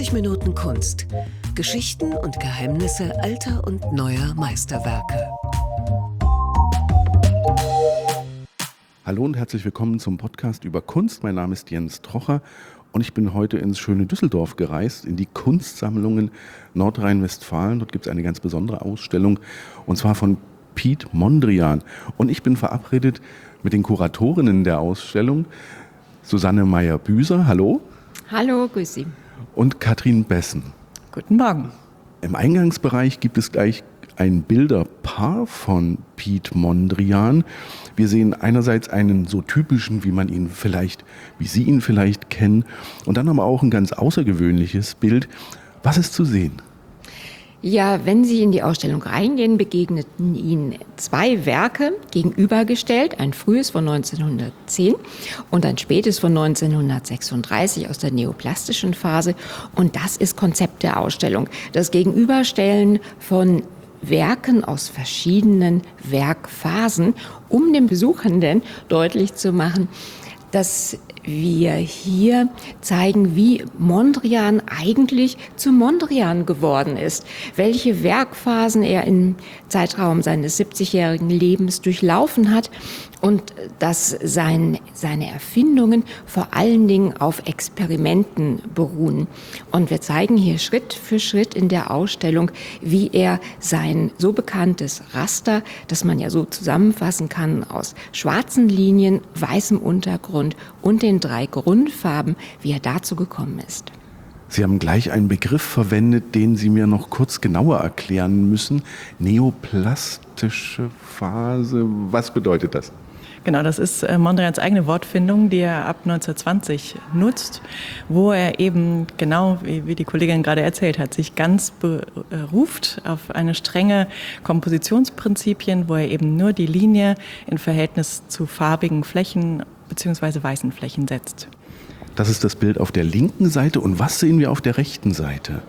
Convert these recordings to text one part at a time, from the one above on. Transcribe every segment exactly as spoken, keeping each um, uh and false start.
neunzig Minuten Kunst. Geschichten und Geheimnisse alter und neuer Meisterwerke. Hallo und herzlich willkommen zum Podcast über Kunst. Mein Name ist Jens Trocher und ich bin heute ins schöne Düsseldorf gereist, in die Kunstsammlungen Nordrhein-Westfalen. Dort gibt es eine ganz besondere Ausstellung und zwar von Piet Mondrian. Und ich bin verabredet mit den Kuratorinnen der Ausstellung, Susanne Meyer-Büser, hallo. Hallo, grüß Sie. Und Katrin Bessen. Guten Morgen. Im Eingangsbereich gibt es gleich ein Bilderpaar von Piet Mondrian. Wir sehen einerseits einen so typischen, wie man ihn vielleicht, wie Sie ihn vielleicht kennen, und dann aber auch ein ganz außergewöhnliches Bild. Was ist zu sehen? Ja, wenn Sie in die Ausstellung reingehen, begegneten Ihnen zwei Werke gegenübergestellt. Ein frühes von neunzehnhundertzehn und ein spätes von neunzehnhundertsechsunddreißig aus der neoplastischen Phase. Und das ist Konzept der Ausstellung. Das Gegenüberstellen von Werken aus verschiedenen Werkphasen, um dem Besuchenden deutlich zu machen, dass wir hier zeigen, wie Mondrian eigentlich zu Mondrian geworden ist, welche Werkphasen er im Zeitraum seines siebzigjährigen Lebens durchlaufen hat und dass sein, seine Erfindungen vor allen Dingen auf Experimenten beruhen. Und wir zeigen hier Schritt für Schritt in der Ausstellung, wie er sein so bekanntes Raster, das man ja so zusammenfassen kann aus schwarzen Linien, weißem Untergrund und den drei Grundfarben, wie er dazu gekommen ist. Sie haben gleich einen Begriff verwendet, den Sie mir noch kurz genauer erklären müssen. Neoplastische Phase, was bedeutet das? Genau, das ist Mondrians eigene Wortfindung, die er ab neunzehnhundertzwanzig nutzt, wo er eben genau, wie, wie die Kollegin gerade erzählt hat, sich ganz beruft auf eine strenge Kompositionsprinzipien, wo er eben nur die Linie in Verhältnis zu farbigen Flächen bzw. weißen Flächen setzt. Das ist das Bild auf der linken Seite. Und was sehen wir auf der rechten Seite?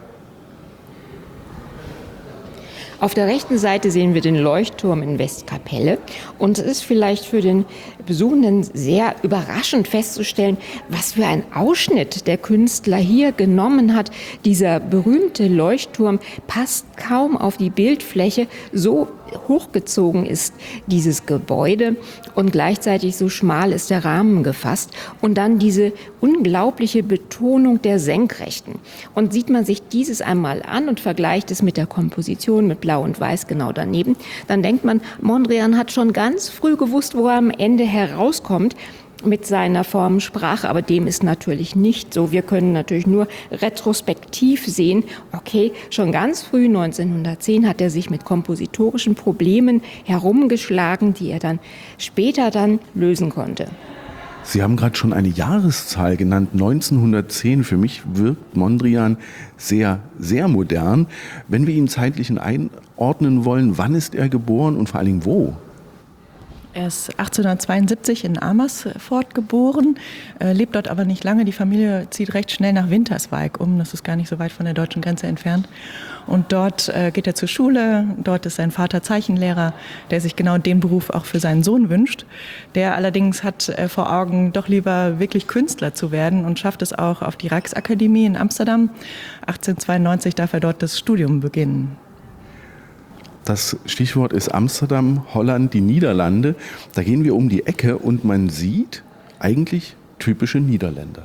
Auf der rechten Seite sehen wir den Leuchtturm in Westkapelle und es ist vielleicht für den Besuchenden sehr überraschend festzustellen, was für ein Ausschnitt der Künstler hier genommen hat. Dieser berühmte Leuchtturm passt kaum auf die Bildfläche, so hochgezogen ist dieses Gebäude und gleichzeitig so schmal ist der Rahmen gefasst und dann diese unglaubliche Betonung der Senkrechten. Und sieht man sich dieses einmal an und vergleicht es mit der Komposition mit Blau und Weiß genau daneben, dann denkt man, Mondrian hat schon ganz früh gewusst, wo er am Ende herauskommt mit seiner Formensprache, aber dem ist natürlich nicht so. Wir können natürlich nur retrospektiv sehen, okay, schon ganz früh neunzehnhundertzehn hat er sich mit kompositorischen Problemen herumgeschlagen, die er dann später dann lösen konnte. Sie haben gerade schon eine Jahreszahl genannt, neunzehnhundertzehn. Für mich wirkt Mondrian sehr, sehr modern. Wenn wir ihn zeitlich einordnen wollen, wann ist er geboren und vor allen Dingen wo? Er ist achtzehnhundertzweiundsiebzig in Amersfoort geboren, äh, lebt dort aber nicht lange. Die Familie zieht recht schnell nach Winterswijk um, das ist gar nicht so weit von der deutschen Grenze entfernt. Und dort äh, geht er zur Schule, dort ist sein Vater Zeichenlehrer, der sich genau den Beruf auch für seinen Sohn wünscht. Der allerdings hat äh, vor Augen, doch lieber wirklich Künstler zu werden und schafft es auch auf die Rijksakademie in Amsterdam. achtzehnhundertzweiundneunzig darf er dort das Studium beginnen. Das Stichwort ist Amsterdam, Holland, die Niederlande. Da gehen wir um die Ecke und man sieht eigentlich typische Niederländer.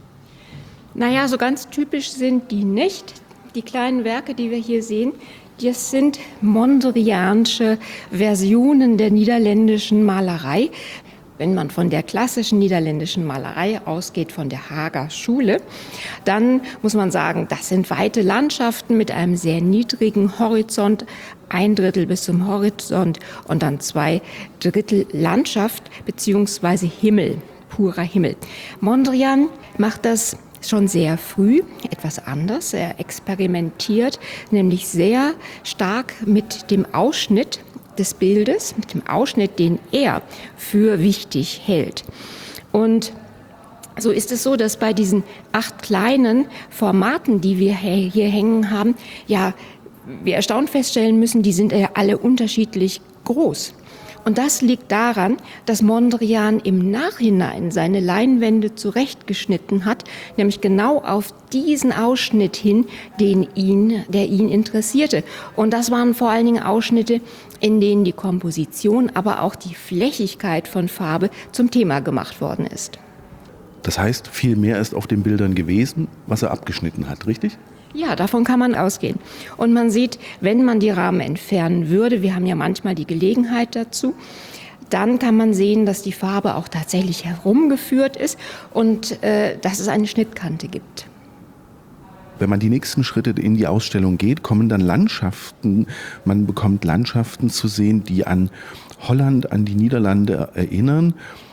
Naja, so ganz typisch sind die nicht. Die kleinen Werke, die wir hier sehen, das sind mondrianische Versionen der niederländischen Malerei. Wenn man von der klassischen niederländischen Malerei ausgeht, von der Haager Schule, dann muss man sagen, das sind weite Landschaften mit einem sehr niedrigen Horizont, ein Drittel bis zum Horizont und dann zwei Drittel Landschaft bzw. Himmel, purer Himmel. Mondrian macht das schon sehr früh etwas anders. Er experimentiert nämlich sehr stark mit dem Ausschnitt des Bildes, mit dem Ausschnitt, den er für wichtig hält. Und so ist es so, dass bei diesen acht kleinen Formaten, die wir hier hängen haben, ja, wir erstaunt feststellen müssen, die sind ja alle unterschiedlich groß. Und das liegt daran, dass Mondrian im Nachhinein seine Leinwände zurechtgeschnitten hat, nämlich genau auf diesen Ausschnitt hin, den ihn, der ihn interessierte. Und das waren vor allen Dingen Ausschnitte, in denen die Komposition, aber auch die Flächigkeit von Farbe zum Thema gemacht worden ist. Das heißt, viel mehr ist auf den Bildern gewesen, was er abgeschnitten hat, richtig? Ja, davon kann man ausgehen. Und man sieht, wenn man die Rahmen entfernen würde, wir haben ja manchmal die Gelegenheit dazu, dann kann man sehen, dass die Farbe auch tatsächlich herumgeführt ist und äh, dass es eine Schnittkante gibt. Wenn man die nächsten Schritte in die Ausstellung geht, kommen dann Landschaften, man bekommt Landschaften zu sehen, die an Holland, an die Niederlande erinnern.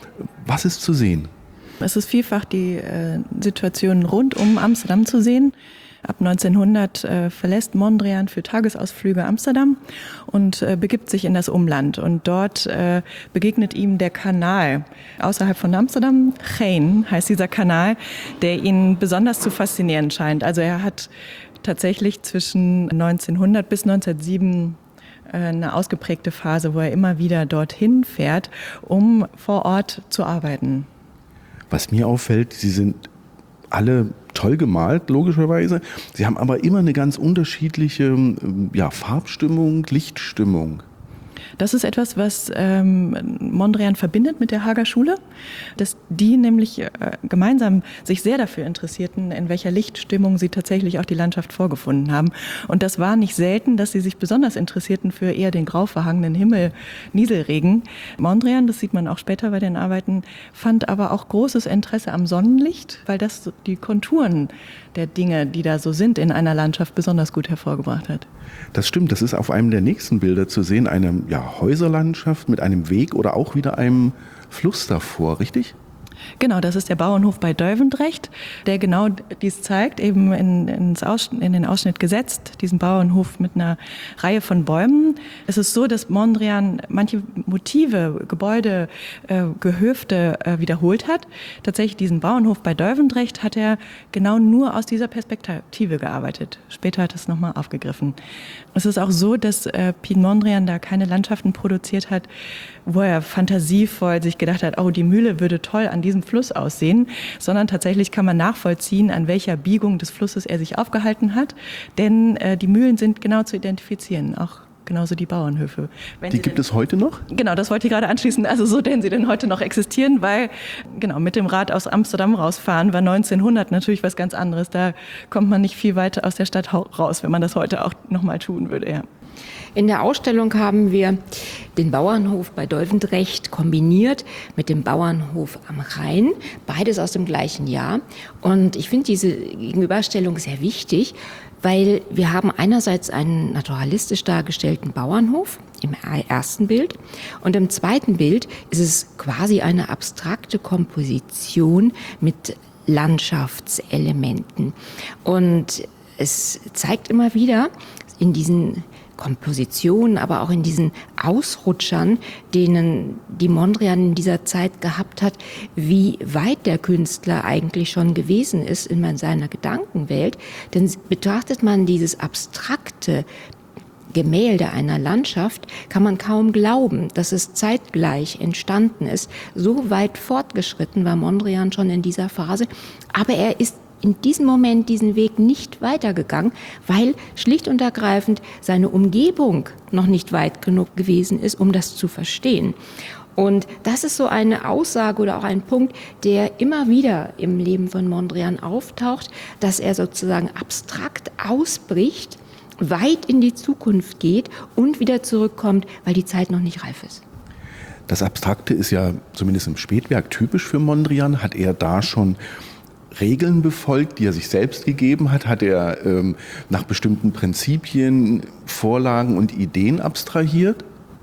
Was ist zu sehen? Es ist vielfach die äh, Situation rund um Amsterdam zu sehen. Ab neunzehnhundert äh, verlässt Mondrian für Tagesausflüge Amsterdam und äh, begibt sich in das Umland. Und dort äh, begegnet ihm der Kanal außerhalb von Amsterdam. Geen heißt dieser Kanal, der ihn besonders zu faszinieren scheint. Also er hat tatsächlich zwischen neunzehnhundert bis neunzehnhundertsieben eine ausgeprägte Phase, wo er immer wieder dorthin fährt, um vor Ort zu arbeiten. Was mir auffällt, Sie sind alle toll gemalt, logischerweise. Sie haben aber immer eine ganz unterschiedliche ja, Farbstimmung, Lichtstimmung. Das ist etwas, was ähm, Mondrian verbindet mit der Haager Schule, dass die nämlich äh, gemeinsam sich sehr dafür interessierten, in welcher Lichtstimmung sie tatsächlich auch die Landschaft vorgefunden haben. Und das war nicht selten, dass sie sich besonders interessierten für eher den grau verhangenen Himmel, Nieselregen. Mondrian, das sieht man auch später bei den Arbeiten, fand aber auch großes Interesse am Sonnenlicht, weil das die Konturen der Dinge, die da so sind in einer Landschaft, besonders gut hervorgebracht hat. Das stimmt, das ist auf einem der nächsten Bilder zu sehen, eine ja, Häuserlandschaft mit einem Weg oder auch wieder einem Fluss davor, richtig? Genau, das ist der Bauernhof bei Duivendrecht, der genau dies zeigt, eben in, ins Ausschnitt, in den Ausschnitt gesetzt, diesen Bauernhof mit einer Reihe von Bäumen. Es ist so, dass Mondrian manche Motive, Gebäude, äh, Gehöfte äh, wiederholt hat. Tatsächlich diesen Bauernhof bei Duivendrecht hat er genau nur aus dieser Perspektive gearbeitet. Später hat er es nochmal aufgegriffen. Es ist auch so, dass äh, Piet Mondrian da keine Landschaften produziert hat, wo er fantasievoll sich gedacht hat, oh, die Mühle würde toll an diesem Fluss aussehen, sondern tatsächlich kann man nachvollziehen, an welcher Biegung des Flusses er sich aufgehalten hat, denn äh, die Mühlen sind genau zu identifizieren, auch genauso die Bauernhöfe. Wenn die Sie gibt denn, es heute noch? Genau, das wollte ich gerade anschließen, also so, denn sie denn heute noch existieren, weil genau mit dem Rad aus Amsterdam rausfahren war neunzehnhundert natürlich was ganz anderes, da kommt man nicht viel weiter aus der Stadt raus, wenn man das heute auch nochmal tun würde, ja. In der Ausstellung haben wir den Bauernhof bei Duivendrecht kombiniert mit dem Bauernhof am Rhein, beides aus dem gleichen Jahr. Und ich finde diese Gegenüberstellung sehr wichtig, weil wir haben einerseits einen naturalistisch dargestellten Bauernhof im ersten Bild und im zweiten Bild ist es quasi eine abstrakte Komposition mit Landschaftselementen. Und es zeigt immer wieder in diesen Kompositionen, aber auch in diesen Ausrutschern, denen die Mondrian in dieser Zeit gehabt hat, wie weit der Künstler eigentlich schon gewesen ist in seiner Gedankenwelt. Denn betrachtet man dieses abstrakte Gemälde einer Landschaft, kann man kaum glauben, dass es zeitgleich entstanden ist. So weit fortgeschritten war Mondrian schon in dieser Phase, aber er ist in diesem Moment diesen Weg nicht weitergegangen, weil schlicht und ergreifend seine Umgebung noch nicht weit genug gewesen ist, um das zu verstehen. Und das ist so eine Aussage oder auch ein Punkt, der immer wieder im Leben von Mondrian auftaucht, dass er sozusagen abstrakt ausbricht, weit in die Zukunft geht und wieder zurückkommt, weil die Zeit noch nicht reif ist. Das Abstrakte ist ja zumindest im Spätwerk typisch für Mondrian. Hat er da schon Regeln befolgt, die er sich selbst gegeben hat? Hat er ähm, nach bestimmten Prinzipien, Vorlagen und Ideen abstrahiert?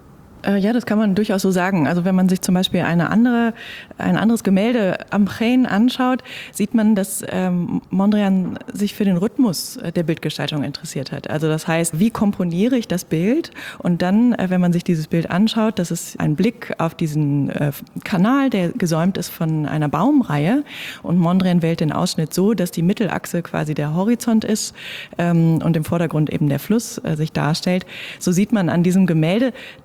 Ja, das kann man durchaus so sagen. Also wenn man sich zum Beispiel eine andere, ein anderes Gemälde am Rhein anschaut, sieht man, dass ähm, Mondrian sich für den Rhythmus der Bildgestaltung interessiert hat. Also das heißt, wie komponiere ich das Bild? Und dann, äh, wenn man sich dieses Bild anschaut, das ist ein Blick auf diesen äh, Kanal, der gesäumt ist von einer Baumreihe. Und Mondrian wählt den Ausschnitt so, dass die Mittelachse quasi der Horizont ist ähm, und im Vordergrund eben der Fluss äh, sich darstellt. So sieht man an diesem Gemälde,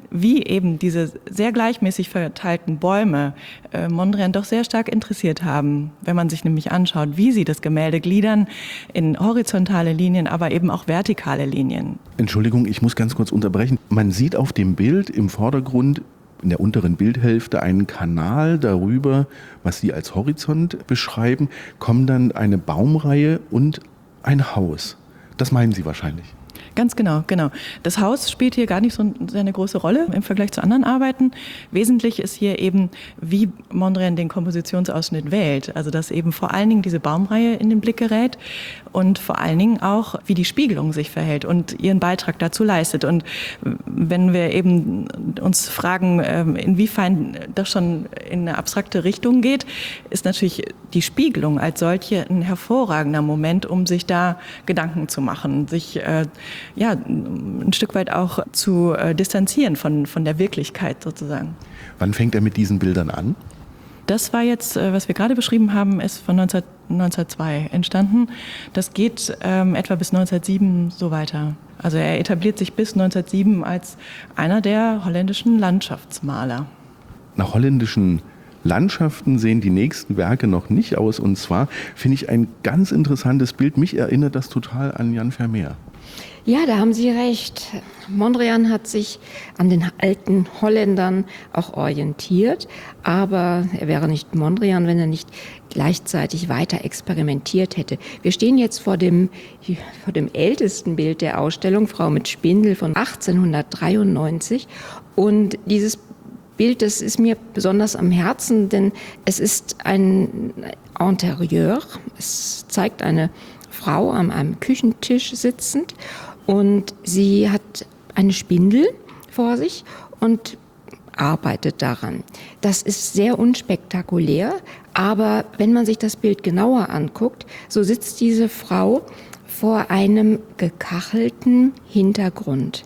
wie eben diese sehr gleichmäßig verteilten Bäume äh, Mondrian doch sehr stark interessiert haben, wenn man sich nämlich anschaut, wie sie das Gemälde gliedern in horizontale Linien, aber eben auch vertikale Linien. Entschuldigung, ich muss ganz kurz unterbrechen. Man sieht auf dem Bild im Vordergrund in der unteren Bildhälfte einen Kanal, darüber, was Sie als Horizont beschreiben, kommen dann eine Baumreihe und ein Haus. Das meinen Sie wahrscheinlich. Ganz genau, genau. Das Haus spielt hier gar nicht so eine große Rolle im Vergleich zu anderen Arbeiten. Wesentlich ist hier eben, wie Mondrian den Kompositionsausschnitt wählt. Also dass eben vor allen Dingen diese Baumreihe in den Blick gerät und vor allen Dingen auch, wie die Spiegelung sich verhält und ihren Beitrag dazu leistet. Und wenn wir eben uns fragen, inwiefern das schon in eine abstrakte Richtung geht, ist natürlich die Spiegelung als solche ein hervorragender Moment, um sich da Gedanken zu machen, sich äh, ja, ein Stück weit auch zu äh, distanzieren von, von der Wirklichkeit sozusagen. Wann fängt er mit diesen Bildern an? Das war jetzt, äh, was wir gerade beschrieben haben, ist von neunzehnhundertzwei entstanden. Das geht ähm, etwa bis neunzehnhundertsieben so weiter. Also er etabliert sich bis neunzehnhundertsieben als einer der holländischen Landschaftsmaler. Nach holländischen Landschaften sehen die nächsten Werke noch nicht aus. Und zwar finde ich ein ganz interessantes Bild. Mich erinnert das total an Jan Vermeer. Ja, da haben Sie recht. Mondrian hat sich an den alten Holländern auch orientiert, aber er wäre nicht Mondrian, wenn er nicht gleichzeitig weiter experimentiert hätte. Wir stehen jetzt vor dem, vor dem ältesten Bild der Ausstellung, Frau mit Spindel von achtzehnhundertdreiundneunzig. Und dieses Bild, das ist mir besonders am Herzen, denn es ist ein Interieur. Es zeigt eine Frau an einem Küchentisch sitzend und sie hat eine Spindel vor sich und arbeitet daran. Das ist sehr unspektakulär, aber wenn man sich das Bild genauer anguckt, so sitzt diese Frau vor einem gekachelten Hintergrund.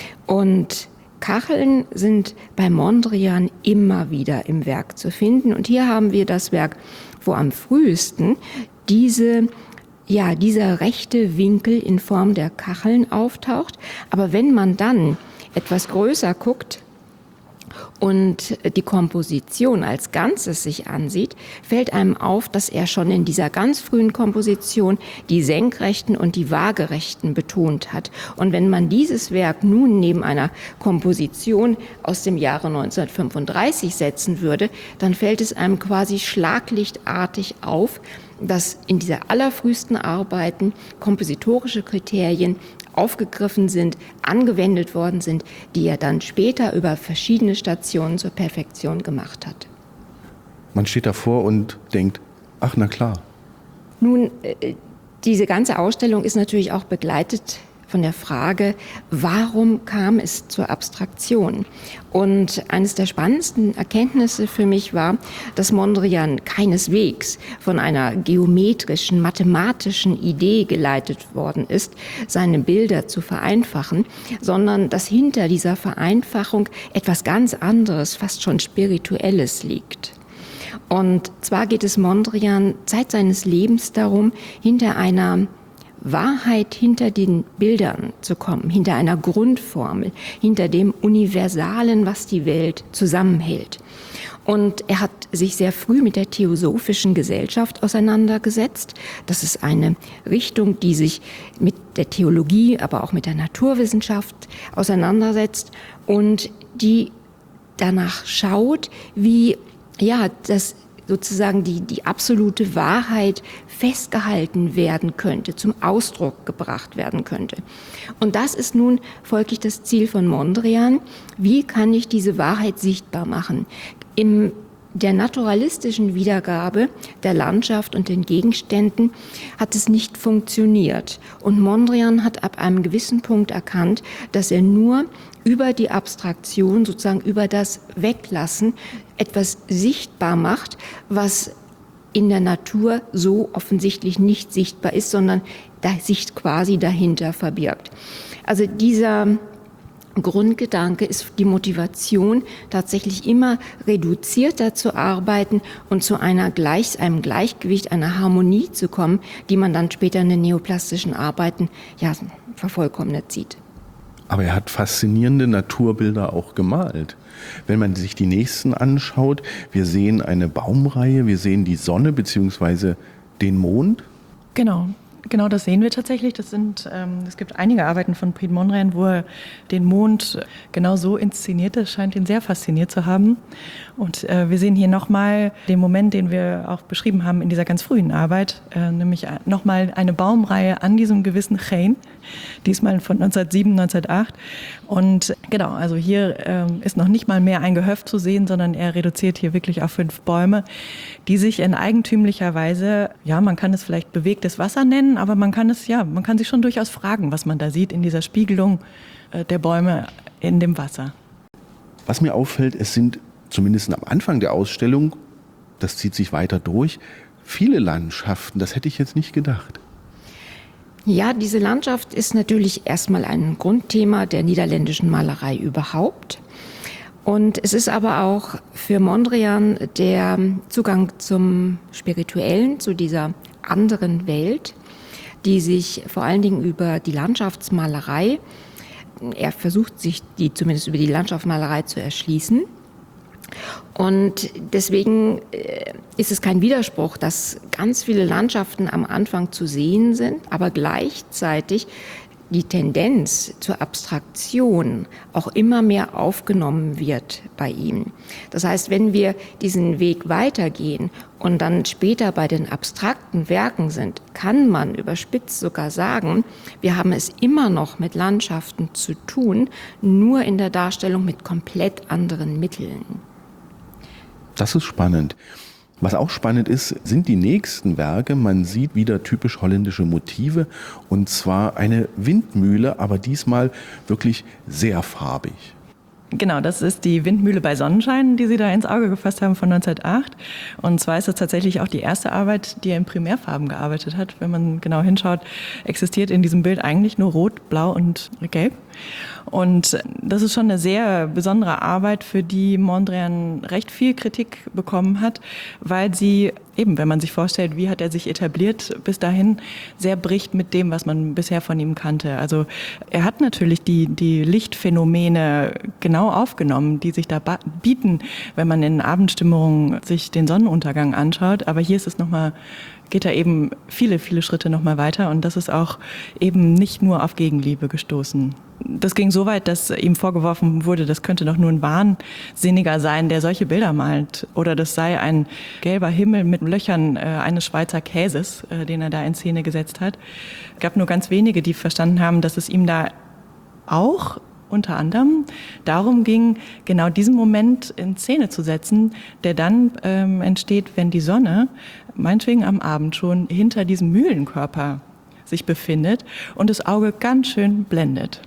Und Kacheln sind bei Mondrian immer wieder im Werk zu finden. Und hier haben wir das Werk, wo am frühesten diese Ja, dieser rechte Winkel in Form der Kacheln auftaucht. Aber wenn man dann etwas größer guckt und die Komposition als Ganzes sich ansieht, fällt einem auf, dass er schon in dieser ganz frühen Komposition die Senkrechten und die Waagerechten betont hat. Und wenn man dieses Werk nun neben einer Komposition aus dem Jahre neunzehnhundertfünfunddreißig setzen würde, dann fällt es einem quasi schlaglichtartig auf, dass in dieser allerfrühesten Arbeiten kompositorische Kriterien aufgegriffen sind, angewendet worden sind, die er dann später über verschiedene Stationen zur Perfektion gemacht hat. Man steht davor und denkt, ach na klar. Nun, diese ganze Ausstellung ist natürlich auch begleitet von der Frage, warum kam es zur Abstraktion? Und eines der spannendsten Erkenntnisse für mich war, dass Mondrian keineswegs von einer geometrischen, mathematischen Idee geleitet worden ist, seine Bilder zu vereinfachen, sondern dass hinter dieser Vereinfachung etwas ganz anderes, fast schon Spirituelles liegt. Und zwar geht es Mondrian Zeit seines Lebens darum, hinter einer Wahrheit hinter den Bildern zu kommen, hinter einer Grundformel, hinter dem Universalen, was die Welt zusammenhält. Und er hat sich sehr früh mit der Theosophischen Gesellschaft auseinandergesetzt. Das ist eine Richtung, die sich mit der Theologie, aber auch mit der Naturwissenschaft auseinandersetzt und die danach schaut, wie ja das sozusagen die, die absolute Wahrheit festgehalten werden könnte, zum Ausdruck gebracht werden könnte. Und das ist nun folglich das Ziel von Mondrian. Wie kann ich diese Wahrheit sichtbar machen? In der naturalistischen Wiedergabe der Landschaft und den Gegenständen hat es nicht funktioniert. Und Mondrian hat ab einem gewissen Punkt erkannt, dass er nur über die Abstraktion, sozusagen über das Weglassen, etwas sichtbar macht, was in der Natur so offensichtlich nicht sichtbar ist, sondern da sich quasi dahinter verbirgt. Also dieser Grundgedanke ist die Motivation, tatsächlich immer reduzierter zu arbeiten und zu einer Gleich, einem Gleichgewicht, einer Harmonie zu kommen, die man dann später in den neoplastischen Arbeiten ja, vervollkommnet sieht. Aber er hat faszinierende Naturbilder auch gemalt. Wenn man sich die nächsten anschaut, wir sehen eine Baumreihe, wir sehen die Sonne bzw. den Mond. Genau. Genau, das sehen wir tatsächlich. Das sind, ähm, es gibt einige Arbeiten von Piet Mondrian, wo er den Mond genau so inszeniert. Das scheint ihn sehr fasziniert zu haben. Und äh, wir sehen hier nochmal den Moment, den wir auch beschrieben haben in dieser ganz frühen Arbeit, äh, nämlich nochmal eine Baumreihe an diesem gewissen Chein, diesmal von neunzehnhundertsieben, neunzehnhundertacht. Und genau, also hier ähm, ist noch nicht mal mehr ein Gehöft zu sehen, sondern er reduziert hier wirklich auf fünf Bäume, die sich in eigentümlicher Weise, ja, man kann es vielleicht bewegtes Wasser nennen, aber man kann es, ja, man kann sich schon durchaus fragen, was man da sieht in dieser Spiegelung äh, der Bäume in dem Wasser. Was mir auffällt, es sind zumindest am Anfang der Ausstellung, das zieht sich weiter durch, viele Landschaften. Das hätte ich jetzt nicht gedacht. Ja, diese Landschaft ist natürlich erstmal ein Grundthema der niederländischen Malerei überhaupt. Und es ist aber auch für Mondrian der Zugang zum Spirituellen, zu dieser anderen Welt, die sich vor allen Dingen über die Landschaftsmalerei, er versucht sich die zumindest über die Landschaftsmalerei zu erschließen. Und deswegen ist es kein Widerspruch, dass ganz viele Landschaften am Anfang zu sehen sind, aber gleichzeitig die Tendenz zur Abstraktion auch immer mehr aufgenommen wird bei ihm. Das heißt, wenn wir diesen Weg weitergehen und dann später bei den abstrakten Werken sind, kann man überspitzt sogar sagen, wir haben es immer noch mit Landschaften zu tun, nur in der Darstellung mit komplett anderen Mitteln. Das ist spannend. Was auch spannend ist, sind die nächsten Werke. Man sieht wieder typisch holländische Motive, und zwar eine Windmühle, aber diesmal wirklich sehr farbig. Genau, das ist die Windmühle bei Sonnenschein, die Sie da ins Auge gefasst haben von neunzehnhundertacht. Und zwar ist das tatsächlich auch die erste Arbeit, die er in Primärfarben gearbeitet hat. Wenn man genau hinschaut, existiert in diesem Bild eigentlich nur Rot, Blau und Gelb. Und das ist schon eine sehr besondere Arbeit, für die Mondrian recht viel Kritik bekommen hat, weil sie eben, wenn man sich vorstellt, wie hat er sich etabliert bis dahin, sehr bricht mit dem, was man bisher von ihm kannte. Also er hat natürlich die, die Lichtphänomene genau aufgenommen, die sich da bieten, wenn man in Abendstimmung sich den Sonnenuntergang anschaut. Aber hier ist es nochmal, geht er eben viele, viele Schritte nochmal weiter, und das ist auch eben nicht nur auf Gegenliebe gestoßen. Das ging so weit, dass ihm vorgeworfen wurde, das könnte doch nur ein Wahnsinniger sein, der solche Bilder malt. Oder das sei ein gelber Himmel mit Löchern äh, eines Schweizer Käses, äh, den er da in Szene gesetzt hat. Es gab nur ganz wenige, die verstanden haben, dass es ihm da auch unter anderem darum ging, genau diesen Moment in Szene zu setzen, der dann ähm, entsteht, wenn die Sonne, meinetwegen am Abend schon, hinter diesem Mühlenkörper sich befindet und das Auge ganz schön blendet.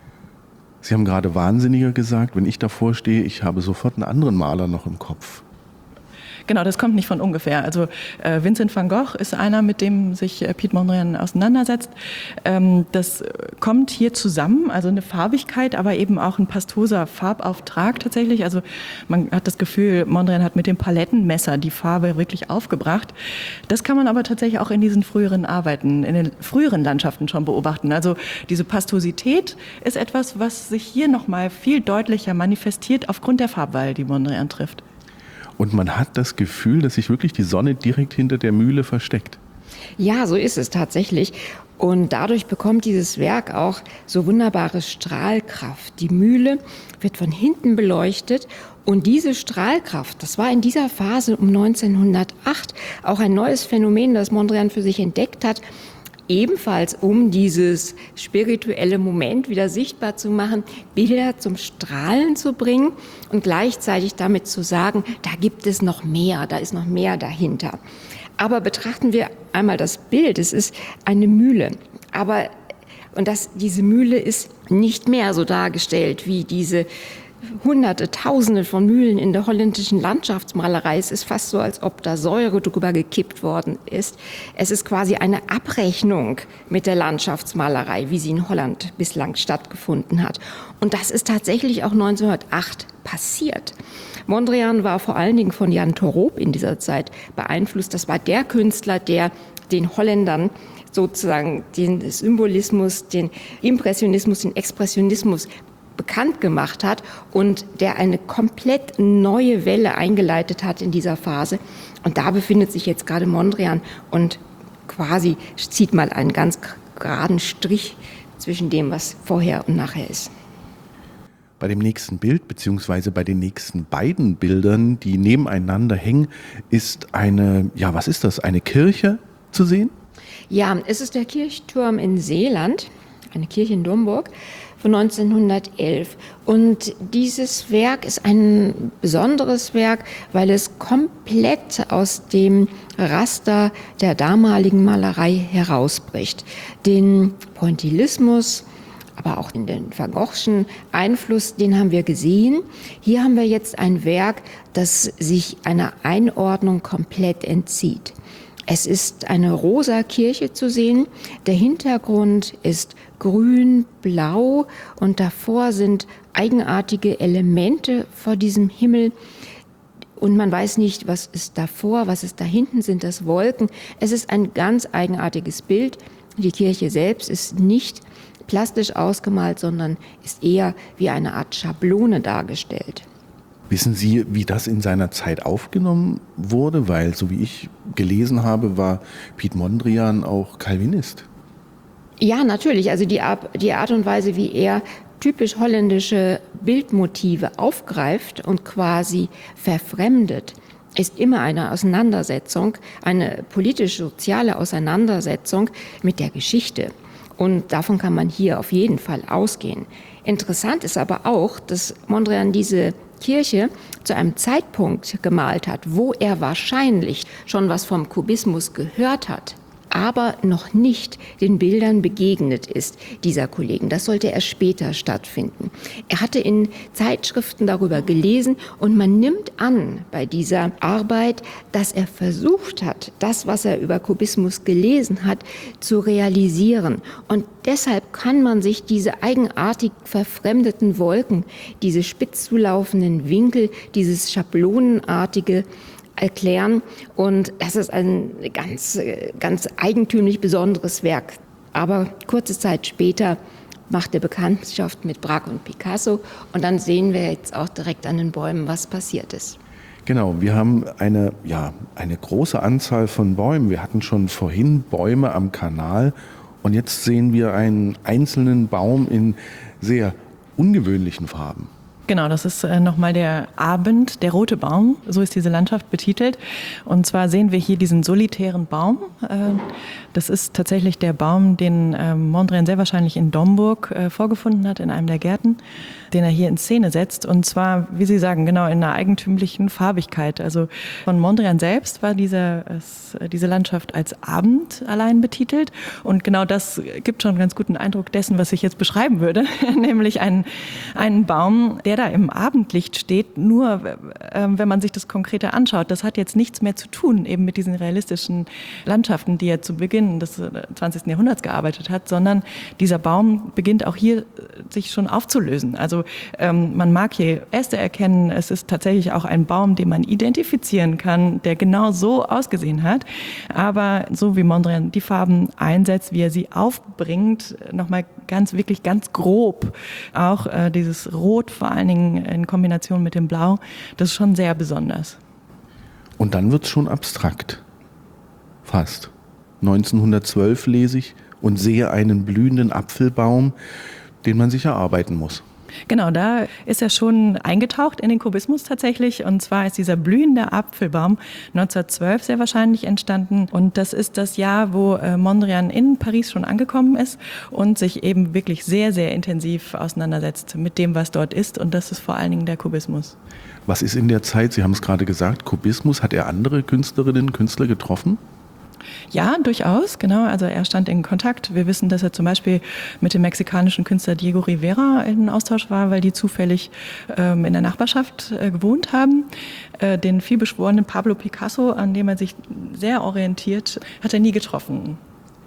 Sie haben gerade Wahnsinniger gesagt. Wenn ich davor stehe, ich habe sofort einen anderen Maler noch im Kopf. Genau, das kommt nicht von ungefähr. Also äh, Vincent van Gogh ist einer, mit dem sich äh, Piet Mondrian auseinandersetzt. Ähm, das kommt hier zusammen, also eine Farbigkeit, aber eben auch ein pastoser Farbauftrag tatsächlich. Also man hat das Gefühl, Mondrian hat mit dem Palettenmesser die Farbe wirklich aufgebracht. Das kann man aber tatsächlich auch in diesen früheren Arbeiten, in den früheren Landschaften schon beobachten. Also diese Pastosität ist etwas, was sich hier nochmal viel deutlicher manifestiert aufgrund der Farbwahl, die Mondrian trifft. Und man hat das Gefühl, dass sich wirklich die Sonne direkt hinter der Mühle versteckt. Ja, so ist es tatsächlich. Und dadurch bekommt dieses Werk auch so wunderbare Strahlkraft. Die Mühle wird von hinten beleuchtet. Und diese Strahlkraft, das war in dieser Phase um neunzehnhundertacht auch ein neues Phänomen, das Mondrian für sich entdeckt hat. Ebenfalls, um dieses spirituelle Moment wieder sichtbar zu machen, Bilder zum Strahlen zu bringen und gleichzeitig damit zu sagen, da gibt es noch mehr, da ist noch mehr dahinter. Aber betrachten wir einmal das Bild, es ist eine Mühle, aber und das, diese Mühle ist nicht mehr so dargestellt wie diese Hunderte, Tausende von Mühlen in der holländischen Landschaftsmalerei. Es ist fast so, als ob da Säure drüber gekippt worden ist. Es ist quasi eine Abrechnung mit der Landschaftsmalerei, wie sie in Holland bislang stattgefunden hat. Und das ist tatsächlich auch neunzehnhundertacht passiert. Mondrian war vor allen Dingen von Jan Toorop in dieser Zeit beeinflusst. Das war der Künstler, der den Holländern sozusagen den Symbolismus, den Impressionismus, den Expressionismus bekannt gemacht hat und der eine komplett neue Welle eingeleitet hat in dieser Phase. Und da befindet sich jetzt gerade Mondrian und quasi zieht mal einen ganz geraden Strich zwischen dem, was vorher und nachher ist. Bei dem nächsten Bild, beziehungsweise bei den nächsten beiden Bildern, die nebeneinander hängen, ist eine, ja, was ist das, eine Kirche zu sehen? Ja, es ist der Kirchturm in Seeland, eine Kirche in Domburg von neunzehnhundertelf. Und dieses Werk ist ein besonderes Werk, weil es komplett aus dem Raster der damaligen Malerei herausbricht. Den Pointillismus, aber auch den Van Goghschen Einfluss, den haben wir gesehen. Hier haben wir jetzt ein Werk, das sich einer Einordnung komplett entzieht. Es ist eine rosa Kirche zu sehen. Der Hintergrund ist grün, blau und davor sind eigenartige Elemente vor diesem Himmel. Und man weiß nicht, was ist davor, was ist da hinten, sind das Wolken. Es ist ein ganz eigenartiges Bild. Die Kirche selbst ist nicht plastisch ausgemalt, sondern ist eher wie eine Art Schablone dargestellt. Wissen Sie, wie das in seiner Zeit aufgenommen wurde? Weil, so wie ich gelesen habe, war Piet Mondrian auch Calvinist. Ja, natürlich. Also die Art, die Art und Weise, wie er typisch holländische Bildmotive aufgreift und quasi verfremdet, ist immer eine Auseinandersetzung, eine politisch-soziale Auseinandersetzung mit der Geschichte. Und davon kann man hier auf jeden Fall ausgehen. Interessant ist aber auch, dass Mondrian diese Kirche zu einem Zeitpunkt gemalt hat, wo er wahrscheinlich schon was vom Kubismus gehört hat, aber noch nicht den Bildern begegnet ist, dieser Kollegen. Das sollte erst später stattfinden. Er hatte in Zeitschriften darüber gelesen und man nimmt an bei dieser Arbeit, dass er versucht hat, das, was er über Kubismus gelesen hat, zu realisieren. Und deshalb kann man sich diese eigenartig verfremdeten Wolken, diese spitz zulaufenden Winkel, dieses schablonenartige erklären. Und das ist ein ganz, ganz eigentümlich besonderes Werk. Aber kurze Zeit später macht er Bekanntschaft mit Braque und Picasso. Und dann sehen wir jetzt auch direkt an den Bäumen, was passiert ist. Genau, wir haben eine, ja, eine große Anzahl von Bäumen. Wir hatten schon vorhin Bäume am Kanal. Und jetzt sehen wir einen einzelnen Baum in sehr ungewöhnlichen Farben. Genau, das ist äh, nochmal der Abend, der rote Baum, so ist diese Landschaft betitelt. Und zwar sehen wir hier diesen solitären Baum. Äh, das ist tatsächlich der Baum, den äh, Mondrian sehr wahrscheinlich in Domburg äh, vorgefunden hat, in einem der Gärten, den er hier in Szene setzt. Und zwar, wie Sie sagen, genau in einer eigentümlichen Farbigkeit. Also von Mondrian selbst war diese, äh, diese Landschaft als Abend allein betitelt. Und genau das gibt schon einen ganz guten Eindruck dessen, was ich jetzt beschreiben würde. Nämlich einen, einen Baum, der da im Abendlicht steht, nur äh, wenn man sich das konkreter anschaut. Das hat jetzt nichts mehr zu tun eben mit diesen realistischen Landschaften, die er zu Beginn des zwanzigsten Jahrhunderts gearbeitet hat, sondern dieser Baum beginnt auch hier sich schon aufzulösen. Also ähm, man mag hier Äste erkennen, es ist tatsächlich auch ein Baum, den man identifizieren kann, der genau so ausgesehen hat, aber so wie Mondrian die Farben einsetzt, wie er sie aufbringt, nochmal ganz, wirklich ganz grob, auch äh, dieses Rot vor allen Dingen in Kombination mit dem Blau, das ist schon sehr besonders. Und dann wird es schon abstrakt. Fast. neunzehnhundertzwölf lese ich und sehe einen blühenden Apfelbaum, den man sich erarbeiten muss. Genau, da ist er schon eingetaucht in den Kubismus tatsächlich. Und zwar ist dieser blühende Apfelbaum neunzehnhundertzwölf sehr wahrscheinlich entstanden. Und das ist das Jahr, wo äh, Mondrian in Paris schon angekommen ist und sich eben wirklich sehr, sehr intensiv auseinandersetzt mit dem, was dort ist. Und das ist vor allen Dingen der Kubismus. Was ist in der Zeit, Sie haben es gerade gesagt, Kubismus, hat er andere Künstlerinnen und Künstler getroffen? Ja, durchaus, genau. Also er stand in Kontakt. Wir wissen, dass er zum Beispiel mit dem mexikanischen Künstler Diego Rivera in Austausch war, weil die zufällig ähm, in der Nachbarschaft äh, gewohnt haben. Äh, den vielbeschworenen Pablo Picasso, an dem er sich sehr orientiert, hat er nie getroffen.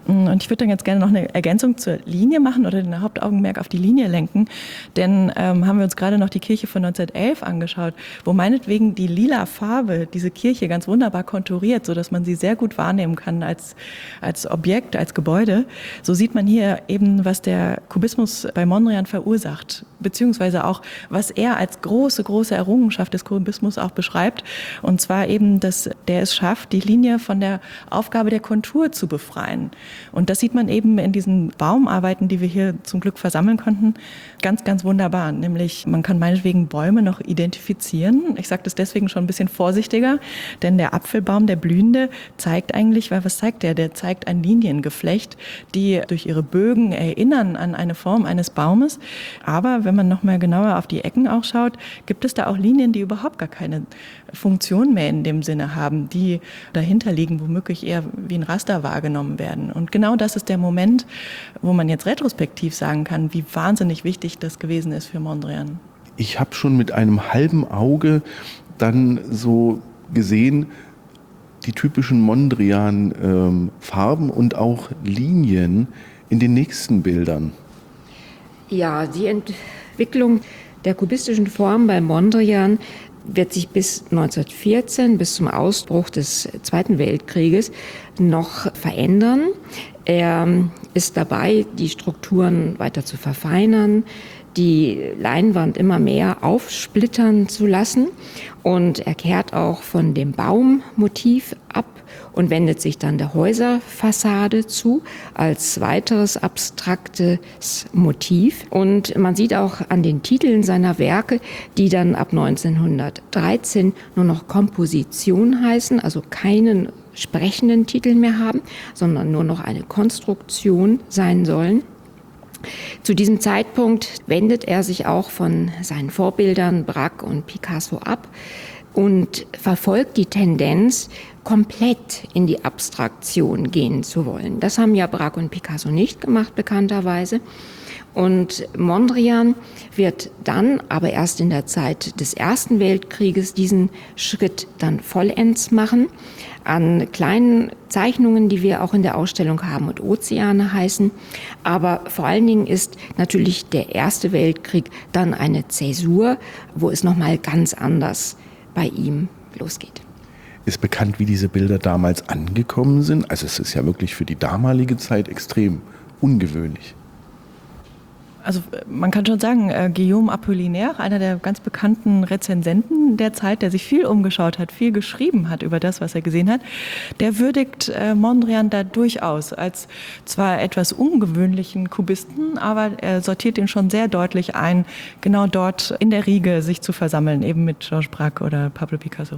Und ich würde dann jetzt gerne noch eine Ergänzung zur Linie machen oder den Hauptaugenmerk auf die Linie lenken. Denn ähm, haben wir uns gerade noch die Kirche von neunzehnhundertelf angeschaut, wo meinetwegen die lila Farbe diese Kirche ganz wunderbar konturiert, sodass man sie sehr gut wahrnehmen kann als, als Objekt, als Gebäude. So sieht man hier eben, was der Kubismus bei Mondrian verursacht, beziehungsweise auch, was er als große, große Errungenschaft des Kubismus auch beschreibt. Und zwar eben, dass der es schafft, die Linie von der Aufgabe der Kontur zu befreien. Und das sieht man eben in diesen Baumarbeiten, die wir hier zum Glück versammeln konnten, ganz, ganz wunderbar. Nämlich, man kann meinetwegen Bäume noch identifizieren. Ich sage das deswegen schon ein bisschen vorsichtiger, denn der Apfelbaum, der blühende, zeigt eigentlich, weil was zeigt der? Der zeigt ein Liniengeflecht, die durch ihre Bögen erinnern an eine Form eines Baumes. Aber wenn man noch mal genauer auf die Ecken auch schaut, gibt es da auch Linien, die überhaupt gar keine Funktion mehr in dem Sinne haben, die dahinter liegen, womöglich eher wie ein Raster wahrgenommen werden. Und genau das ist der Moment, wo man jetzt retrospektiv sagen kann, wie wahnsinnig wichtig das gewesen ist für Mondrian. Ich habe schon mit einem halben Auge dann so gesehen, die typischen Mondrian-Farben ähm, und auch Linien in den nächsten Bildern. Ja, die Entwicklung der kubistischen Form bei Mondrian wird sich bis neunzehnhundertvierzehn, bis zum Ausbruch des Zweiten Weltkrieges, noch verändern. Er ist dabei, die Strukturen weiter zu verfeinern, die Leinwand immer mehr aufsplittern zu lassen. Und er kehrt auch von dem Baummotiv ab und wendet sich dann der Häuserfassade zu als weiteres abstraktes Motiv. Und man sieht auch an den Titeln seiner Werke, die dann ab neunzehnhundertdreizehn nur noch Komposition heißen, also keinen sprechenden Titel mehr haben, sondern nur noch eine Konstruktion sein sollen. Zu diesem Zeitpunkt wendet er sich auch von seinen Vorbildern Braque und Picasso ab und verfolgt die Tendenz, komplett in die Abstraktion gehen zu wollen. Das haben ja Braque und Picasso nicht gemacht, bekannterweise. Und Mondrian wird dann, aber erst in der Zeit des Ersten Weltkrieges, diesen Schritt dann vollends machen. An kleinen Zeichnungen, die wir auch in der Ausstellung haben und Ozeane heißen. Aber vor allen Dingen ist natürlich der Erste Weltkrieg dann eine Zäsur, wo es nochmal ganz anders bei ihm losgeht. Ist bekannt, wie diese Bilder damals angekommen sind? Also es ist ja wirklich für die damalige Zeit extrem ungewöhnlich. Also man kann schon sagen, äh, Guillaume Apollinaire, einer der ganz bekannten Rezensenten der Zeit, der sich viel umgeschaut hat, viel geschrieben hat über das, was er gesehen hat, der würdigt äh, Mondrian da durchaus als zwar etwas ungewöhnlichen Kubisten, aber er sortiert ihn schon sehr deutlich ein, genau dort in der Riege sich zu versammeln, eben mit Georges Braque oder Pablo Picasso.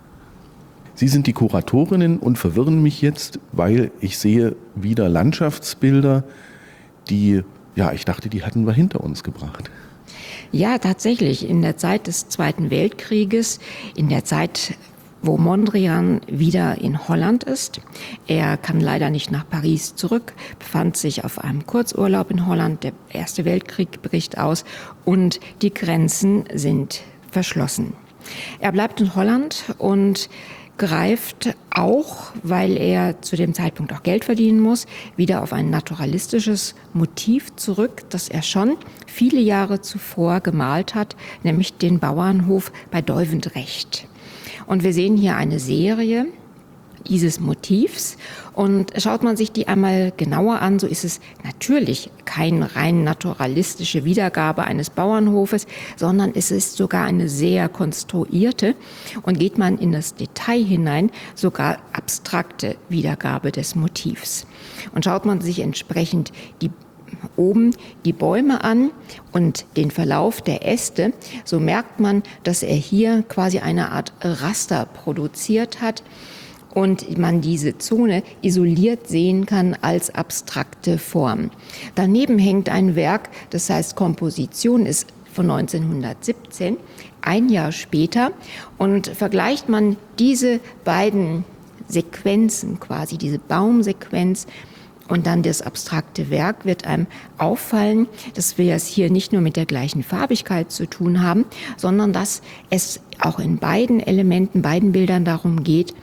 Sie sind die Kuratorinnen und verwirren mich jetzt, weil ich sehe wieder Landschaftsbilder, die, ja, ich dachte, die hatten wir hinter uns gebracht. Ja, tatsächlich. In der Zeit des Zweiten Weltkrieges, in der Zeit, wo Mondrian wieder in Holland ist. Er kann leider nicht nach Paris zurück, befand sich auf einem Kurzurlaub in Holland. Der Erste Weltkrieg bricht aus und die Grenzen sind verschlossen. Er bleibt in Holland und greift auch, weil er zu dem Zeitpunkt auch Geld verdienen muss, wieder auf ein naturalistisches Motiv zurück, das er schon viele Jahre zuvor gemalt hat, nämlich den Bauernhof bei Duivendrecht. Und wir sehen hier eine Serie dieses Motivs. Und schaut man sich die einmal genauer an, so ist es natürlich keine rein naturalistische Wiedergabe eines Bauernhofes, sondern es ist sogar eine sehr konstruierte und geht man in das Detail hinein, sogar abstrakte Wiedergabe des Motivs. Und schaut man sich entsprechend die oben die Bäume an und den Verlauf der Äste, so merkt man, dass er hier quasi eine Art Raster produziert hat und man diese Zone isoliert sehen kann als abstrakte Form. Daneben hängt ein Werk, das heißt Komposition, ist von neunzehnhundertsiebzehn, ein Jahr später, und vergleicht man diese beiden Sequenzen quasi, diese Baumsequenz und dann das abstrakte Werk, wird einem auffallen, dass wir es hier nicht nur mit der gleichen Farbigkeit zu tun haben, sondern dass es auch in beiden Elementen, beiden Bildern darum geht,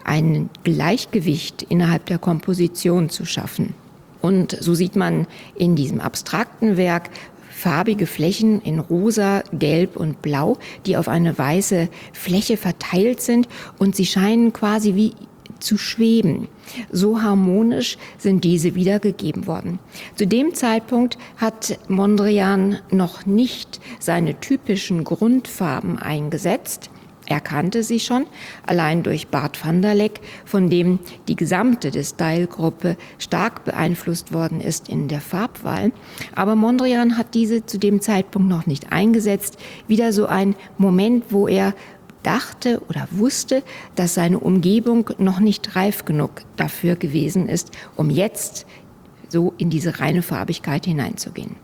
ein Gleichgewicht innerhalb der Komposition zu schaffen. Und so sieht man in diesem abstrakten Werk farbige Flächen in rosa, gelb und blau, die auf eine weiße Fläche verteilt sind und sie scheinen quasi wie zu schweben. So harmonisch sind diese wiedergegeben worden. Zu dem Zeitpunkt hat Mondrian noch nicht seine typischen Grundfarben eingesetzt. Er kannte sie schon, allein durch Bart van der Leck, von dem die gesamte de Stijl-Gruppe stark beeinflusst worden ist in der Farbwahl. Aber Mondrian hat diese zu dem Zeitpunkt noch nicht eingesetzt. Wieder so ein Moment, wo er dachte oder wusste, dass seine Umgebung noch nicht reif genug dafür gewesen ist, um jetzt so in diese reine Farbigkeit hineinzugehen.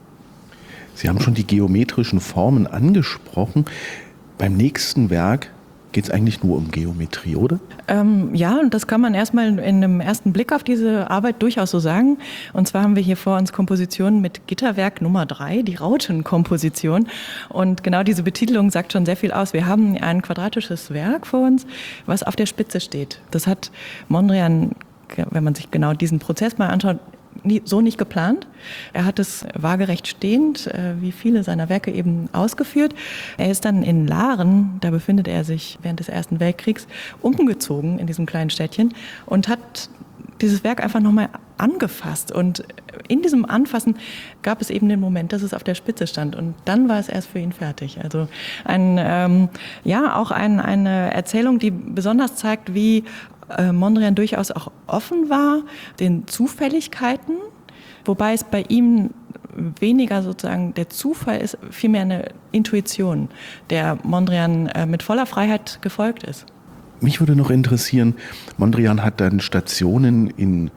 Sie haben schon die geometrischen Formen angesprochen. Beim nächsten Werk geht es eigentlich nur um Geometrie, oder? Ähm, ja, und das kann man erstmal in einem ersten Blick auf diese Arbeit durchaus so sagen. Und zwar haben wir hier vor uns Kompositionen mit Gitterwerk Nummer drei, die Rautenkomposition. Und genau diese Betitelung sagt schon sehr viel aus. Wir haben ein quadratisches Werk vor uns, was auf der Spitze steht. Das hat Mondrian, wenn man sich genau diesen Prozess mal anschaut, Nie, so nicht geplant. Er hat es waagerecht stehend, äh, wie viele seiner Werke eben ausgeführt. Er ist dann in Laren, da befindet er sich während des Ersten Weltkriegs, umgezogen in diesem kleinen Städtchen und hat dieses Werk einfach nochmal angefasst. Und in diesem Anfassen gab es eben den Moment, dass es auf der Spitze stand. Und dann war es erst für ihn fertig. Also ein, ähm, ja, auch ein, eine Erzählung, die besonders zeigt, wie Mondrian durchaus auch offen war den Zufälligkeiten, wobei es bei ihm weniger sozusagen der Zufall ist, vielmehr eine Intuition, der Mondrian mit voller Freiheit gefolgt ist. Mich würde noch interessieren, Mondrian hat dann Stationen in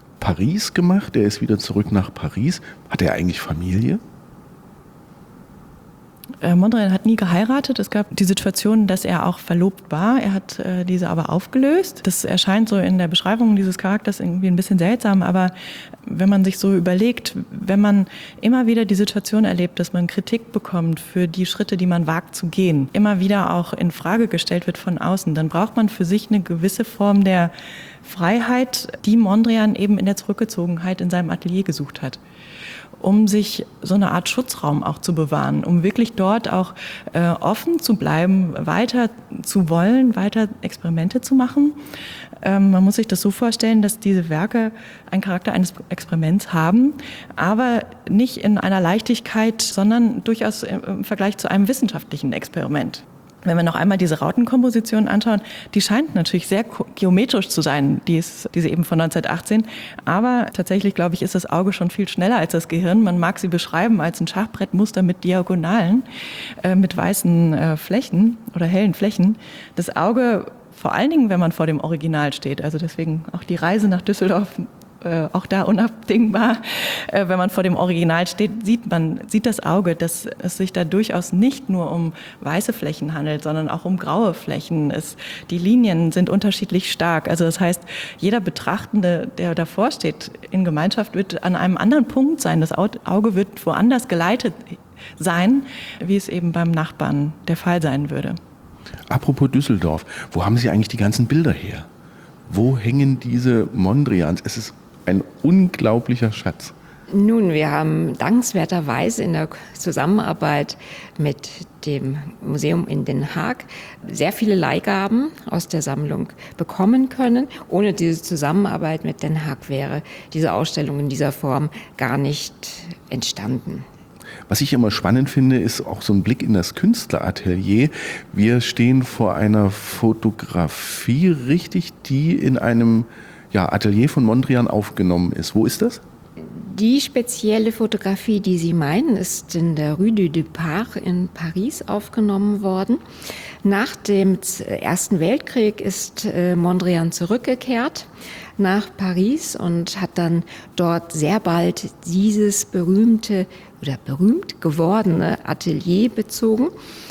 Paris gemacht, er ist wieder zurück nach Paris. Hat er eigentlich Familie? Mondrian hat nie geheiratet. Es gab die Situation, dass er auch verlobt war. Er hat äh, diese aber aufgelöst. Das erscheint so in der Beschreibung dieses Charakters irgendwie ein bisschen seltsam. Aber wenn man sich so überlegt, wenn man immer wieder die Situation erlebt, dass man Kritik bekommt für die Schritte, die man wagt zu gehen, immer wieder auch in Frage gestellt wird von außen, dann braucht man für sich eine gewisse Form der Freiheit, die Mondrian eben in der Zurückgezogenheit in seinem Atelier gesucht hat, um sich so eine Art Schutzraum auch zu bewahren, um wirklich dort auch äh, offen zu bleiben, weiter zu wollen, weiter Experimente zu machen. Ähm, man muss sich das so vorstellen, dass diese Werke einen Charakter eines Experiments haben, aber nicht in einer Leichtigkeit, sondern durchaus im Vergleich zu einem wissenschaftlichen Experiment. Wenn wir noch einmal diese Rautenkomposition anschauen, die scheint natürlich sehr geometrisch zu sein, die ist, diese eben von neunzehnhundertachtzehn. Aber tatsächlich, glaube ich, ist das Auge schon viel schneller als das Gehirn. Man mag sie beschreiben als ein Schachbrettmuster mit Diagonalen, äh, mit weißen äh, Flächen oder hellen Flächen. Das Auge, vor allen Dingen, wenn man vor dem Original steht, also deswegen auch die Reise nach Düsseldorf, Äh, auch da unabdingbar. Äh, wenn man vor dem Original steht, sieht man, sieht das Auge, dass es sich da durchaus nicht nur um weiße Flächen handelt, sondern auch um graue Flächen. Es, die Linien sind unterschiedlich stark. Also das heißt, jeder Betrachtende, der davor steht in Gemeinschaft, wird an einem anderen Punkt sein. Das Auge wird woanders geleitet sein, wie es eben beim Nachbarn der Fall sein würde. Apropos Düsseldorf, wo haben Sie eigentlich die ganzen Bilder her? Wo hängen diese Mondrians? Es ist ein unglaublicher Schatz. Nun, wir haben dankenswerterweise in der Zusammenarbeit mit dem Museum in Den Haag sehr viele Leihgaben aus der Sammlung bekommen können. Ohne diese Zusammenarbeit mit Den Haag wäre diese Ausstellung in dieser Form gar nicht entstanden. Was ich immer spannend finde, ist auch so ein Blick in das Künstleratelier. Wir stehen vor einer Fotografie, richtig, die in einem ja, Atelier von Mondrian aufgenommen ist. Wo ist das? Die spezielle Fotografie, die Sie meinen, ist in der Rue du Départ in Paris aufgenommen worden. Nach dem Ersten Weltkrieg ist Mondrian zurückgekehrt nach Paris und hat dann dort sehr bald dieses berühmte oder berühmt gewordene Atelier bezogen.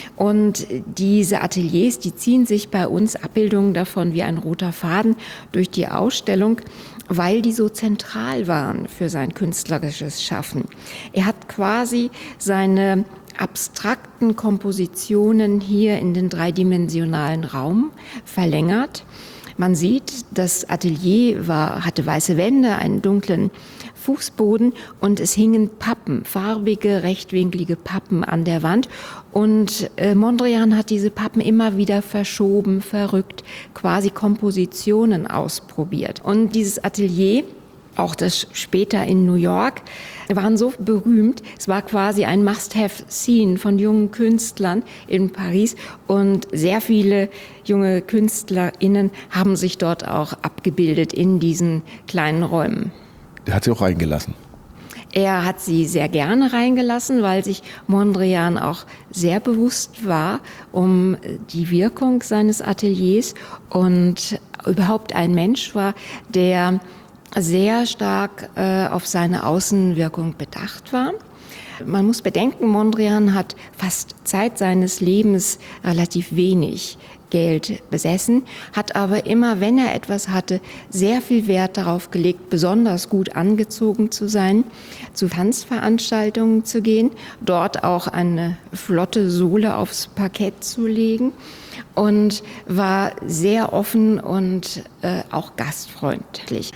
Und diese Ateliers, die ziehen sich bei uns Abbildungen davon wie ein roter Faden durch die Ausstellung, weil die so zentral waren für sein künstlerisches Schaffen. Er hat quasi seine abstrakten Kompositionen hier in den dreidimensionalen Raum verlängert. Man sieht, das Atelier war, hatte weiße Wände, einen dunklen Fußboden und es hingen Pappen, farbige, rechtwinklige Pappen an der Wand. Und äh, Mondrian hat diese Pappen immer wieder verschoben, verrückt, quasi Kompositionen ausprobiert. Und dieses Atelier, auch das später in New York, waren so berühmt. Es war quasi ein Must-have-Scene von jungen Künstlern in Paris. Und sehr viele junge KünstlerInnen haben sich dort auch abgebildet in diesen kleinen Räumen. Der hat sie auch reingelassen. Er hat sie sehr gerne reingelassen, weil sich Mondrian auch sehr bewusst war um die Wirkung seines Ateliers und überhaupt ein Mensch war, der sehr stark äh, auf seine Außenwirkung bedacht war. Man muss bedenken, Mondrian hat fast Zeit seines Lebens relativ wenig Geld besessen, hat aber immer, wenn er etwas hatte, sehr viel Wert darauf gelegt, besonders gut angezogen zu sein, zu Tanzveranstaltungen zu gehen, dort auch eine flotte Sohle aufs Parkett zu legen und war sehr offen und äh, auch gastfreundlich.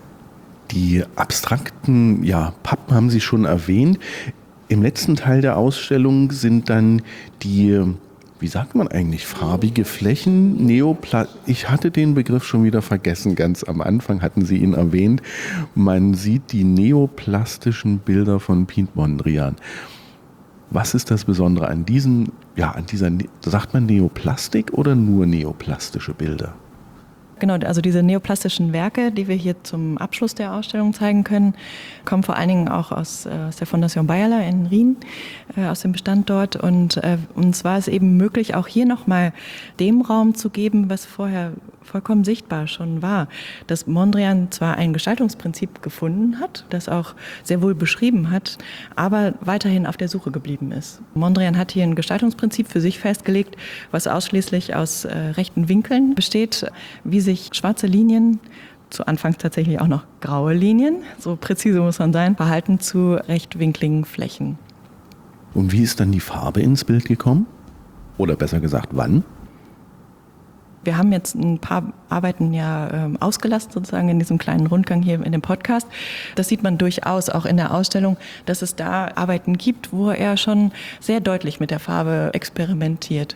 Die abstrakten ja, Pappen haben Sie schon erwähnt. Im letzten Teil der Ausstellung sind dann die, wie sagt man eigentlich, farbige Flächen, Neopla- ich hatte den Begriff schon wieder vergessen, ganz am Anfang hatten Sie ihn erwähnt. Man sieht die neoplastischen Bilder von Piet Mondrian. Was ist das Besondere an diesen, ja, an dieser, sagt man Neoplastik oder nur neoplastische Bilder? Genau, also diese neoplastischen Werke, die wir hier zum Abschluss der Ausstellung zeigen können, kommen vor allen Dingen auch aus, äh, aus der Fondation Bayerler in Rien, äh, aus dem Bestand dort. Und äh, uns war es eben möglich, auch hier nochmal dem Raum zu geben, was vorher vollkommen sichtbar schon war, dass Mondrian zwar ein Gestaltungsprinzip gefunden hat, das auch sehr wohl beschrieben hat, aber weiterhin auf der Suche geblieben ist. Mondrian hat hier ein Gestaltungsprinzip für sich festgelegt, was ausschließlich aus äh, rechten Winkeln besteht, wie sich schwarze Linien, zu Anfangs tatsächlich auch noch graue Linien, so präzise muss man sein, verhalten zu rechtwinkligen Flächen. Und wie ist dann die Farbe ins Bild gekommen? Oder besser gesagt, wann? Wir haben jetzt ein paar Arbeiten ja ähm, ausgelassen, sozusagen in diesem kleinen Rundgang hier in dem Podcast. Das sieht man durchaus auch in der Ausstellung, dass es da Arbeiten gibt, wo er schon sehr deutlich mit der Farbe experimentiert.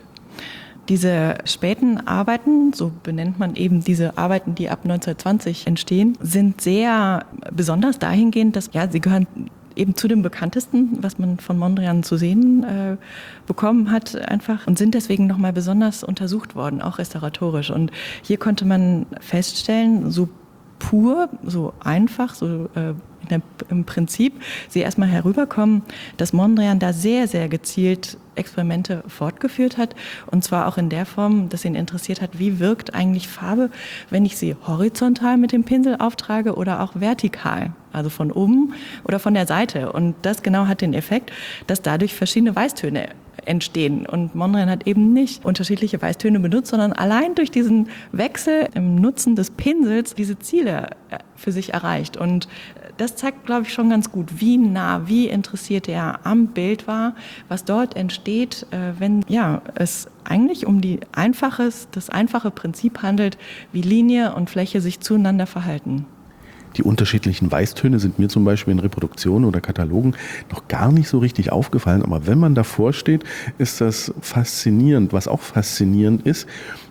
Diese späten Arbeiten, so benennt man eben diese Arbeiten, die ab neunzehnhundertzwanzig entstehen, sind sehr besonders dahingehend, dass ja, sie gehören eben zu dem Bekanntesten, was man von Mondrian zu sehen äh, bekommen hat, einfach und sind deswegen nochmal besonders untersucht worden, auch restauratorisch. Und hier konnte man feststellen, so pur, so einfach, so äh, in der, im Prinzip, sie erstmal herüberkommen, dass Mondrian da sehr, sehr gezielt Experimente fortgeführt hat. Und zwar auch in der Form, dass ihn interessiert hat, wie wirkt eigentlich Farbe, wenn ich sie horizontal mit dem Pinsel auftrage oder auch vertikal, also von oben oder von der Seite. Und das genau hat den Effekt, dass dadurch verschiedene Weißtöne entstehen. Und Mondrian hat eben nicht unterschiedliche Weißtöne benutzt, sondern allein durch diesen Wechsel im Nutzen des Pinsels diese Ziele für sich erreicht. Und das zeigt, glaube ich, schon ganz gut, wie nah, wie interessiert er am Bild war, was dort entsteht, wenn ja, es eigentlich um die einfaches, das einfache Prinzip handelt, wie Linie und Fläche sich zueinander verhalten. Die unterschiedlichen Weißtöne sind mir zum Beispiel in Reproduktionen oder Katalogen noch gar nicht so richtig aufgefallen. Aber wenn man davor steht, ist das faszinierend. Was auch faszinierend ist,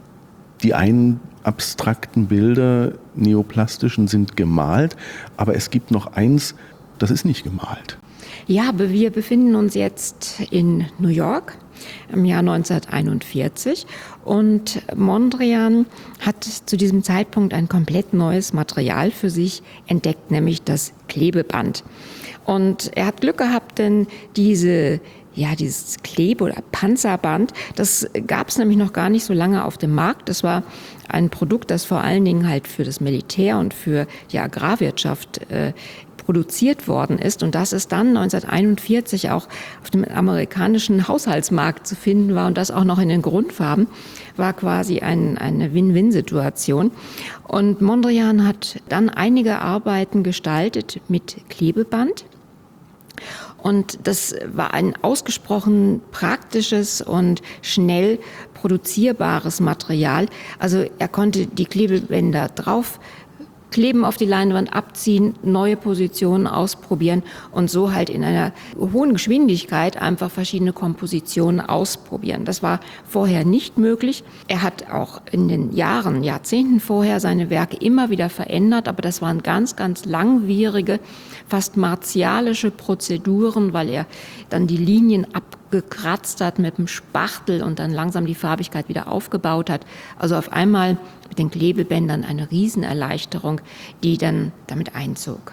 die einen abstrakten Bilder, neoplastischen, sind gemalt, aber es gibt noch eins, das ist nicht gemalt. Ja, wir befinden uns jetzt in New York im Jahr neunzehnhunderteinundvierzig und Mondrian hat zu diesem Zeitpunkt ein komplett neues Material für sich entdeckt, nämlich das Klebeband. Und er hat Glück gehabt, denn diese Ja, dieses Klebe- oder Panzerband, das gab es nämlich noch gar nicht so lange auf dem Markt. Das war ein Produkt, das vor allen Dingen halt für das Militär und für die Agrarwirtschaft äh, produziert worden ist. Und dass es dann neunzehnhunderteinundvierzig auch auf dem amerikanischen Haushaltsmarkt zu finden war und das auch noch in den Grundfarben, war quasi ein, eine Win-Win-Situation. Und Mondrian hat dann einige Arbeiten gestaltet mit Klebeband. Und das war ein ausgesprochen praktisches und schnell produzierbares Material. Also er konnte die Klebebänder drauf kleben, auf die Leinwand abziehen, neue Positionen ausprobieren und so halt in einer hohen Geschwindigkeit einfach verschiedene Kompositionen ausprobieren. Das war vorher nicht möglich. Er hat auch in den Jahren, Jahrzehnten vorher seine Werke immer wieder verändert, aber das waren ganz, ganz langwierige, fast martialische Prozeduren, weil er dann die Linien abgekratzt hat mit dem Spachtel und dann langsam die Farbigkeit wieder aufgebaut hat. Also auf einmal mit den Klebebändern eine Riesenerleichterung, die dann damit einzog.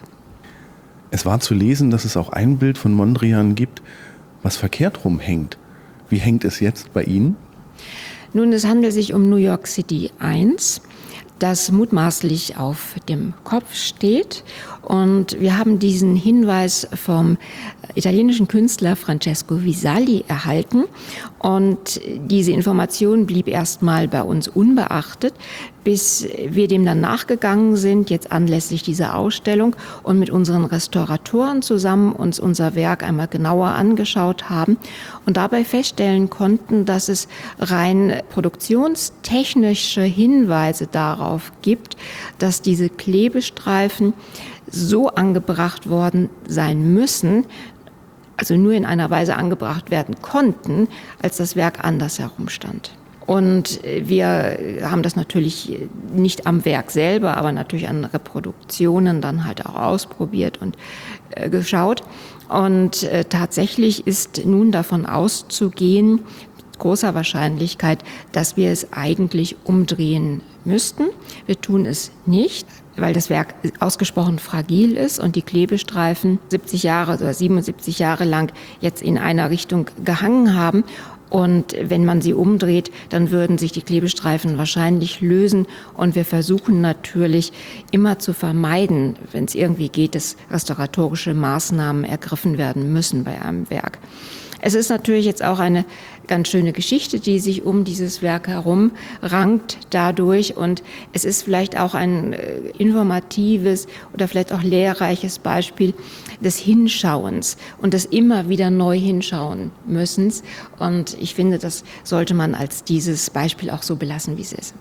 Es war zu lesen, dass es auch ein Bild von Mondrian gibt, was verkehrt rumhängt. Wie hängt es jetzt bei Ihnen? Nun, es handelt sich um New York City eins, das mutmaßlich auf dem Kopf steht. Und wir haben diesen Hinweis vom italienischen Künstler Francesco Visalli erhalten. Und diese Information blieb erstmal bei uns unbeachtet, bis wir dem dann nachgegangen sind, jetzt anlässlich dieser Ausstellung und mit unseren Restauratoren zusammen uns unser Werk einmal genauer angeschaut haben und dabei feststellen konnten, dass es rein produktionstechnische Hinweise darauf gibt, dass diese Klebestreifen so angebracht worden sein müssen, also nur in einer Weise angebracht werden konnten, als das Werk anders herumstand. Und wir haben das natürlich nicht am Werk selber, aber natürlich an Reproduktionen dann halt auch ausprobiert und äh, geschaut. Und äh, tatsächlich ist nun davon auszugehen, mit großer Wahrscheinlichkeit, dass wir es eigentlich umdrehen müssten. Wir tun es nicht, weil das Werk ausgesprochen fragil ist und die Klebestreifen siebzig Jahre oder siebenundsiebzig Jahre lang jetzt in einer Richtung gehangen haben. Und wenn man sie umdreht, dann würden sich die Klebestreifen wahrscheinlich lösen. Und wir versuchen natürlich immer zu vermeiden, wenn es irgendwie geht, dass restauratorische Maßnahmen ergriffen werden müssen bei einem Werk. Es ist natürlich jetzt auch eine ganz schöne Geschichte, die sich um dieses Werk herum rankt dadurch. Und es ist vielleicht auch ein informatives oder vielleicht auch lehrreiches Beispiel des Hinschauens und des immer wieder neu hinschauen müssens. Und ich finde, das sollte man als dieses Beispiel auch so belassen, wie es ist.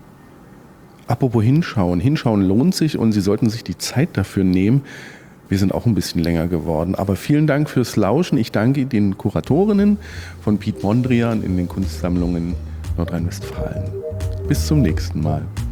Apropos hinschauen. Hinschauen lohnt sich und Sie sollten sich die Zeit dafür nehmen. Wir sind auch ein bisschen länger geworden. Aber vielen Dank fürs Lauschen. Ich danke den Kuratorinnen von Piet Mondrian in den Kunstsammlungen Nordrhein-Westfalen. Bis zum nächsten Mal.